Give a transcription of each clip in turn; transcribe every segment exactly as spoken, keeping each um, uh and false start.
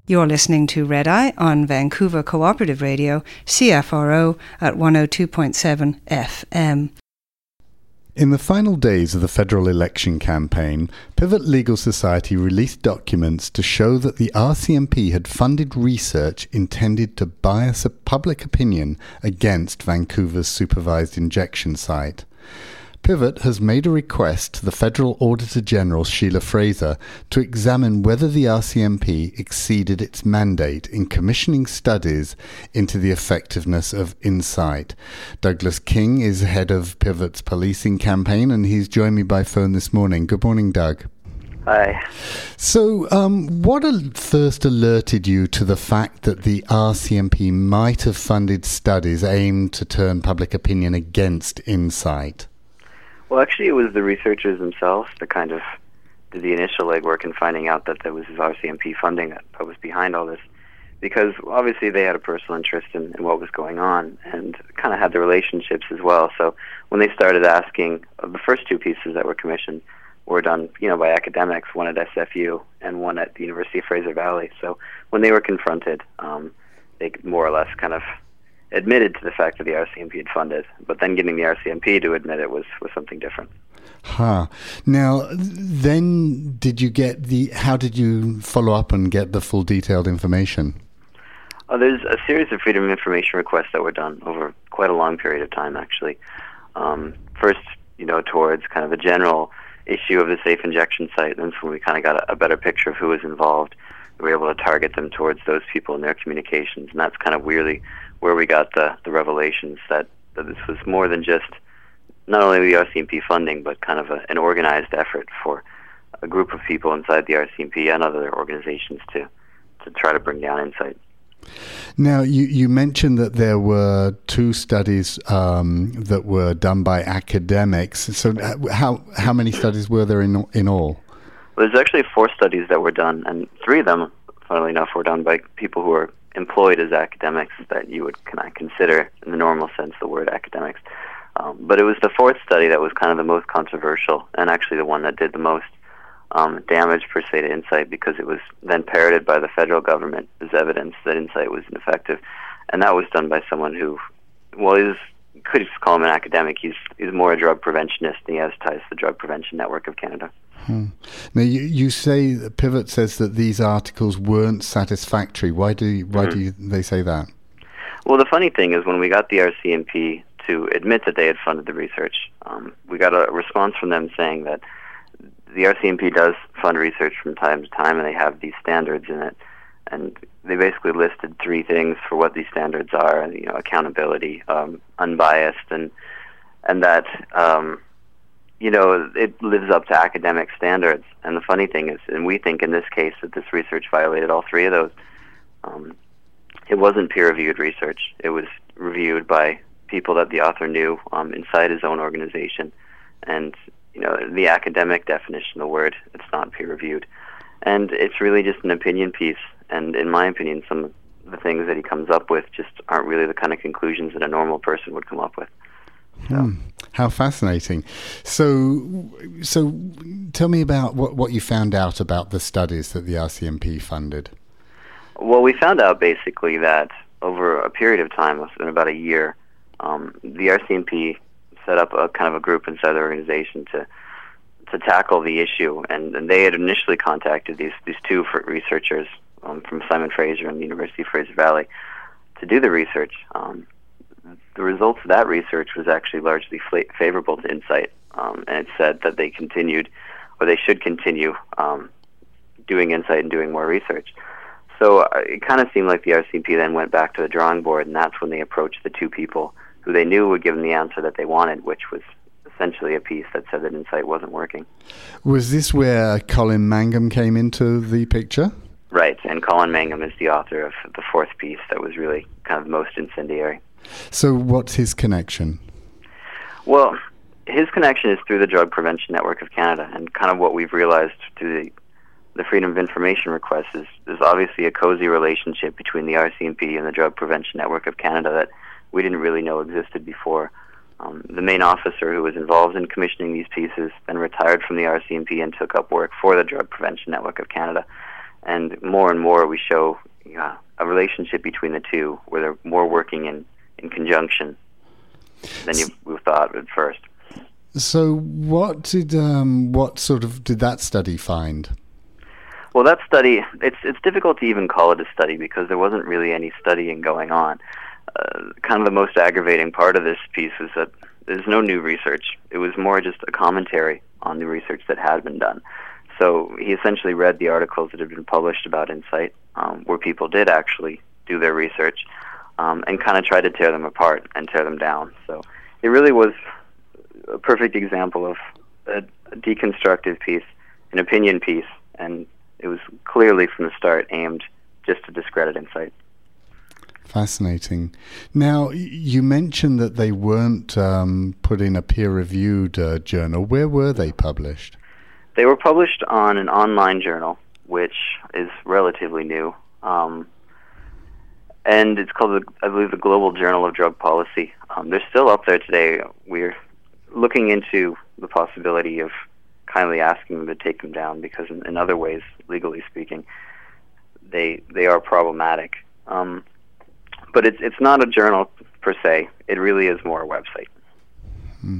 You're listening to Red Eye on Vancouver Cooperative Radio, C F R O at one oh two point seven F M. In the final days of the federal election campaign, Pivot Legal Society released documents to show that the R C M P had funded research intended to bias a public opinion against Vancouver's supervised injection site. Pivot has made a request to the Federal Auditor General, Sheila Fraser, to examine whether the R C M P exceeded its mandate in commissioning studies into the effectiveness of Insight. Douglas King is head of Pivot's policing campaign, and he's joined me by phone this morning. Good morning, Doug. Hi. So, um, what al- first alerted you to the fact that the R C M P might have funded studies aimed to turn public opinion against Insight? Well, actually, it was the researchers themselves that kind of did the initial legwork in finding out that there was this R C M P funding that, that was behind all this, because obviously they had a personal interest in, in what was going on and kind of had the relationships as well. So when they started asking, uh, the first two pieces that were commissioned were done, you know, by academics, one at S F U and one at the University of Fraser Valley. So when they were confronted, um, they more or less kind of admitted to the fact that the R C M P had funded, but then getting the R C M P to admit it was, was something different. Huh. Now, then did you get the, how did you follow up and get the full detailed information? Uh, there's a series of Freedom of Information requests that were done over quite a long period of time, actually. Um, first, you know, towards kind of the general issue of the safe injection site, and that's when we kind of got a, a better picture of who was involved. We were able to target them towards those people in their communications, and that's kind of weirdly where we got the, the revelations that, that this was more than just not only the R C M P funding, but kind of a, an organized effort for a group of people inside the R C M P and other organizations to, to try to bring down Insight. Now, you, you mentioned that there were two studies um, that were done by academics. So how how many studies were there in in all? Well, there's actually four studies that were done, and three of them, funnily enough, were done by people who are employed as academics that you would kind of consider, in the normal sense, the word academics. Um, but it was the fourth study that was kind of the most controversial, and actually the one that did the most um, damage, per se, to Insight, because it was then parroted by the federal government as evidence that Insight was ineffective. And that was done by someone who, well, he's, you could just call him an academic. He's, he's more a drug preventionist, and he has ties to the Drug Prevention Network of Canada. Hmm. Now, you, you say, Pivot says that these articles weren't satisfactory. Why do you, why mm-hmm. do you, they say that? Well, the funny thing is when we got the R C M P to admit that they had funded the research, um, we got a response from them saying that the R C M P does fund research from time to time, and they have these standards in it. And they basically listed three things for what these standards are: you know, accountability, um, unbiased, and and that. Um, you know, it lives up to academic standards. And the funny thing is, and we think in this case that this research violated all three of those. Um, it wasn't peer-reviewed research. It was reviewed by people that the author knew um, inside his own organization. And, you know, the academic definition of the word, it's not peer-reviewed. And it's really just an opinion piece. And in my opinion, some of the things that he comes up with just aren't really the kind of conclusions that a normal person would come up with. So. Hmm. How fascinating. So so tell me about what, what you found out about the studies that the R C M P funded. Well, we found out basically that over a period of time, it's been about a year, um, the R C M P set up a kind of a group inside the organization to to tackle the issue, and, and they had initially contacted these, these two researchers um, from Simon Fraser and the University of Fraser Valley to do the research. Um, The results of that research was actually largely fla- favorable to Insight, um, and it said that they continued, or they should continue, um, doing Insight and doing more research. So uh, it kind of seemed like the R C M P then went back to the drawing board, and that's when they approached the two people who they knew would give them the answer that they wanted, which was essentially a piece that said that Insight wasn't working. Was this where Colin Mangum came into the picture? Right, and Colin Mangum is the author of the fourth piece that was really kind of most incendiary. So what's his connection? Well, his connection is through the Drug Prevention Network of Canada, and kind of what we've realized through the, the Freedom of Information request is there's obviously a cozy relationship between the R C M P and the Drug Prevention Network of Canada that we didn't really know existed before. Um, the main officer who was involved in commissioning these pieces then retired from the R C M P and took up work for the Drug Prevention Network of Canada. And more and more we show uh, a relationship between the two where they're more working in, in conjunction than you we thought at first. So what did um, what sort of did that study find? Well, that study, it's it's difficult to even call it a study because there wasn't really any studying going on. Uh, kind of the most aggravating part of this piece is that there's no new research. It was more just a commentary on the research that had been done. So he essentially read the articles that had been published about Insight, um, where people did actually do their research, um, and kind of tried to tear them apart and tear them down. So it really was a perfect example of a, a deconstructive piece, an opinion piece, and it was clearly from the start aimed just to discredit Insight. Fascinating. Now, you mentioned that they weren't um, put in a peer-reviewed uh, journal. Where were they published? They were published on an online journal, which is relatively new. Um, and it's called, the, I believe, the Global Journal of Drug Policy. Um, they're still up there today. We're looking into the possibility of kindly asking them to take them down because in, in other ways, legally speaking, they they are problematic. Um, but it's it's not a journal per se. It really is more a website. Hmm.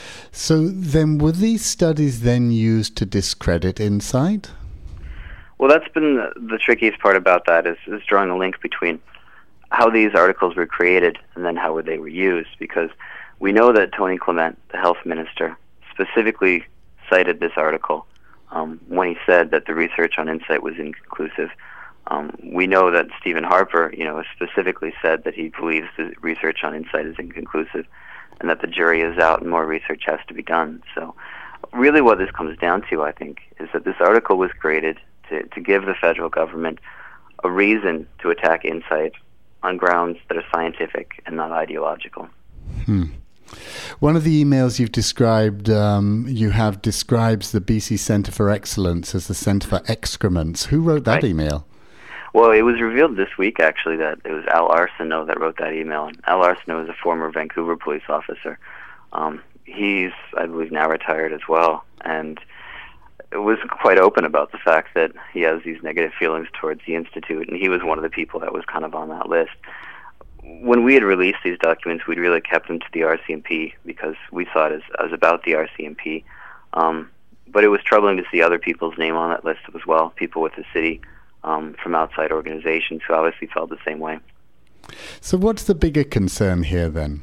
So then were these studies then used to discredit Insight? Well, that's been the, the trickiest part about that is, is drawing a link between how these articles were created and then how they were used, because we know that Tony Clement, the health minister, specifically cited this article um, when he said that the research on Insight was inconclusive. Um, we know that Stephen Harper, you know, specifically said that he believes the research on Insight is inconclusive and that the jury is out and more research has to be done. So really what this comes down to, I think, is that this article was created to, to give the federal government a reason to attack Insight on grounds that are scientific and not ideological. Hmm. One of the emails you've described, um, you have describes the B C Centre for Excellence as the Centre for Excrements. Who wrote that Right. email? Well, it was revealed this week, actually, that it was Al Arsenault that wrote that email. And Al Arsenault is a former Vancouver police officer. Um, he's, I believe, now retired as well. And it was quite open about the fact that he has these negative feelings towards the Institute, and he was one of the people that was kind of on that list. When we had released these documents, we'd really kept them to the R C M P because we saw it as, as about the R C M P. Um, but it was troubling to see other people's name on that list as well, people with the city, um, from outside organizations who obviously felt the same way. So what's the bigger concern here then?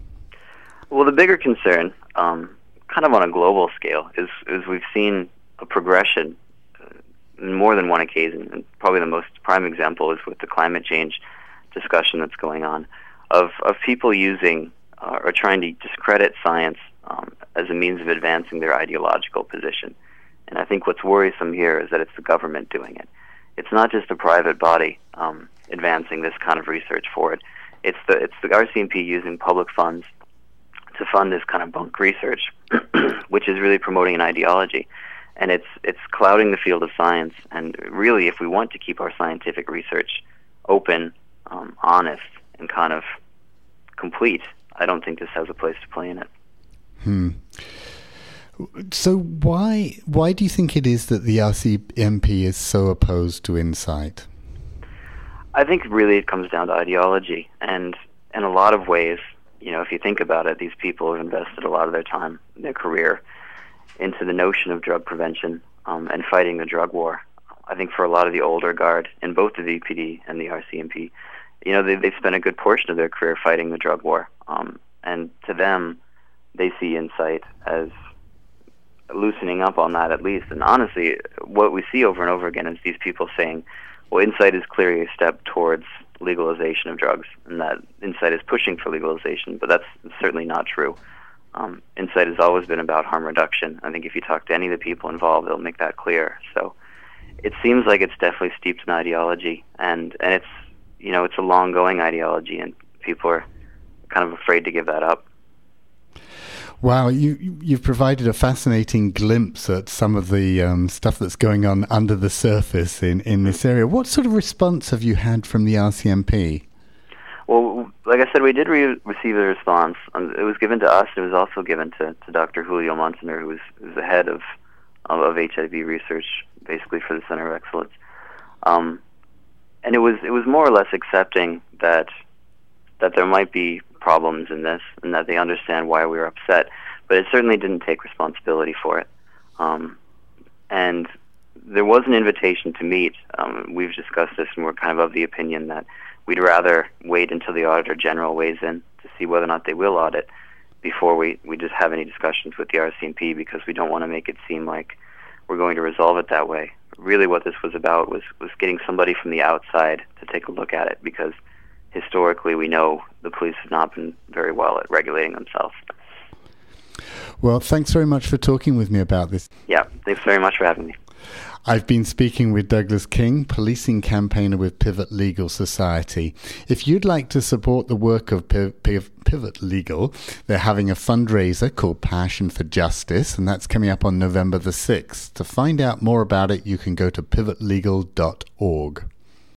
Well, the bigger concern, um, kind of on a global scale, is, is we've seen a progression uh, in more than one occasion, and probably the most prime example is with the climate change discussion that's going on, of, of people using uh, or trying to discredit science um, as a means of advancing their ideological position. And I think what's worrisome here is that it's the government doing it. It's not just a private body um, advancing this kind of research forward. It's the it's the R C M P using public funds to fund this kind of bunk research, which is really promoting an ideology. And it's it's clouding the field of science. And really, if we want to keep our scientific research open, um, honest, and kind of complete, I don't think this has a place to play in it. Hmm. So why why do you think it is that the R C M P is so opposed to Insight? I think really it comes down to ideology. And in a lot of ways, you know, if you think about it, these people have invested a lot of their time, their career, into the notion of drug prevention um, and fighting the drug war. I think for a lot of the older guard in both the V P D and the R C M P, you know, they, they've spent a good portion of their career fighting the drug war. Um, and to them, they see Insight as loosening up on that at least. And honestly, what we see over and over again is these people saying, well, Insight is clearly a step towards legalization of drugs, and that Insight is pushing for legalization, but that's certainly not true. Um, Insight has always been about harm reduction. I think if you talk to any of the people involved, they'll make that clear. So it seems like it's definitely steeped in ideology, and, and it's, you know, it's a long-going ideology, and people are kind of afraid to give that up. Wow, you, you've provided a fascinating glimpse at some of the um, stuff that's going on under the surface in, in this area. What sort of response have you had from the R C M P? Well, like I said, we did re- receive a response. Um, it was given to us. It was also given to, to Doctor Julio Montaner, who was, who was the head of, of of H I V research, basically for the Center of Excellence. Um, and it was it was more or less accepting that that there might be problems in this, and that they understand why we were upset. But it certainly didn't take responsibility for it. Um, and there was an invitation to meet. Um, we've discussed this, and we're kind of of the opinion that we'd rather wait until the Auditor General weighs in to see whether or not they will audit before we, we just have any discussions with the R C M P, because we don't want to make it seem like we're going to resolve it that way. Really what this was about was, was getting somebody from the outside to take a look at it, because historically we know the police have not been very well at regulating themselves. Well, thanks very much for talking with me about this. Yeah, thanks very much for having me. I've been speaking with Douglas King, policing campaigner with Pivot Legal Society. If you'd like to support the work of Pivot Legal, they're having a fundraiser called Passion for Justice, and that's coming up on November the sixth. To find out more about it, you can go to pivot legal dot org.